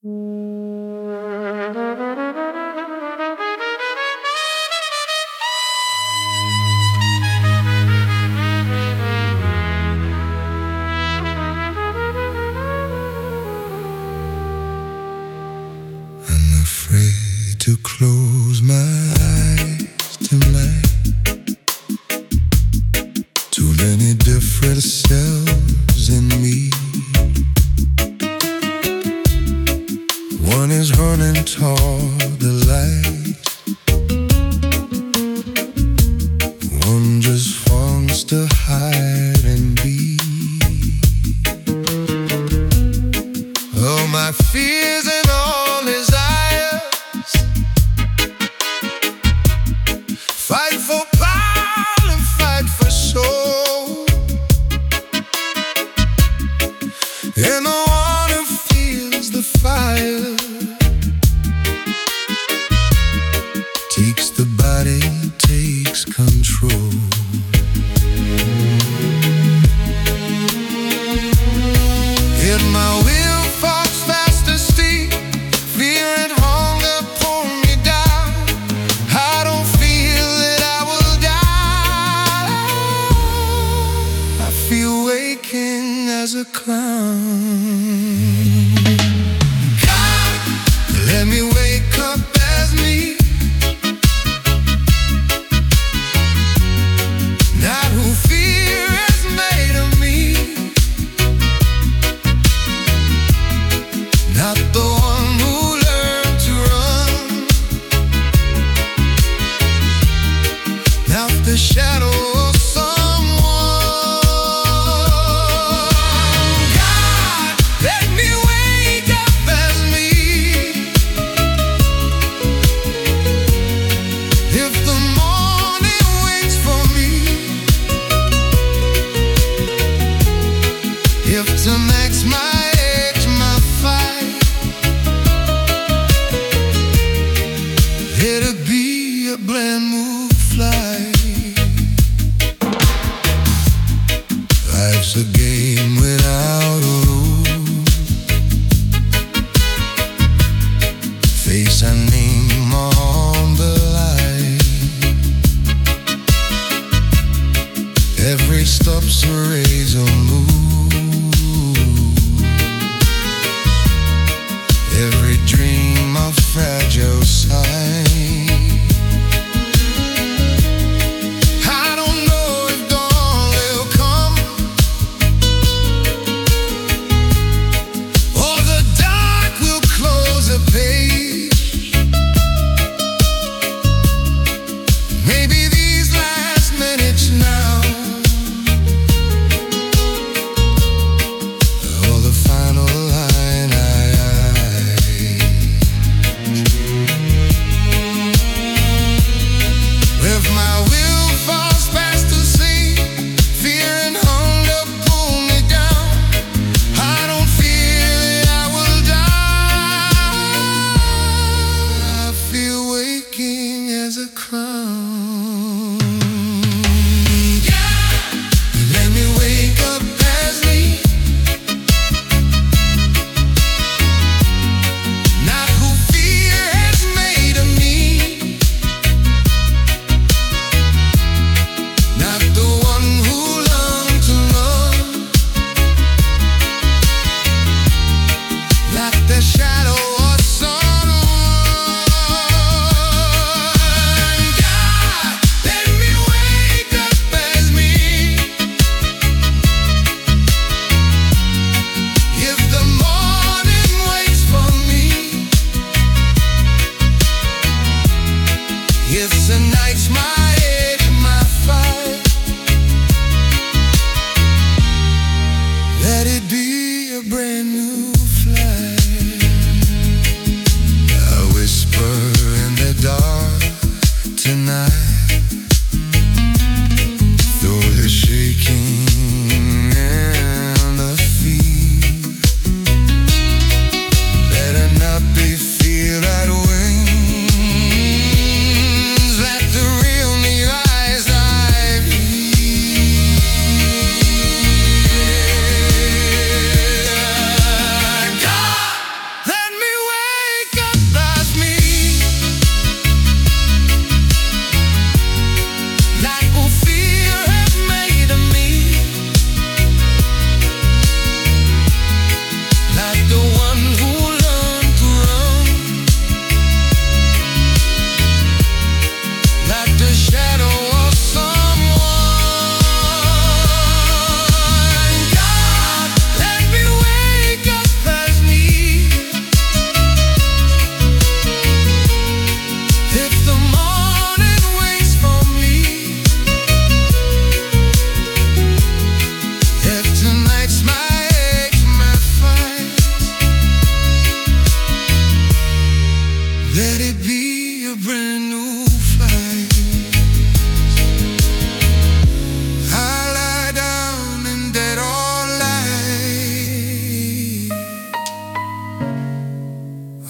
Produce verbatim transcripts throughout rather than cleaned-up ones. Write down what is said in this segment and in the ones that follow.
I'm afraid to close my eyes tonight. Too many different selves in me. One is running toward the light, one just wants to hide and be. Oh, my fears and all desires fight for power and fight for soul. And the one who feels the fire takes the body, takes control. In my will falls fast asleep, fear and hunger pull me down. I don't feel that I will die. I feel waking as a clown. God, let me wake up as me, not who fear has made of me, not the one who learned to run, not the shadow of someone. God, let me wake up as me. If the morning waits for me, if to max my age, my fight, it'll be a blend move flight. Life's a game without a rule. Face a name on the line. Every stop's a razor move. Every dream a fragile sign. I don't know if dawn will come or the dark will close a page. Maybe these last minutes now or the final line. I, I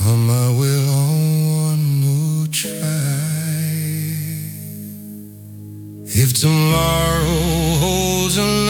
on my will on one new try. If tomorrow holds a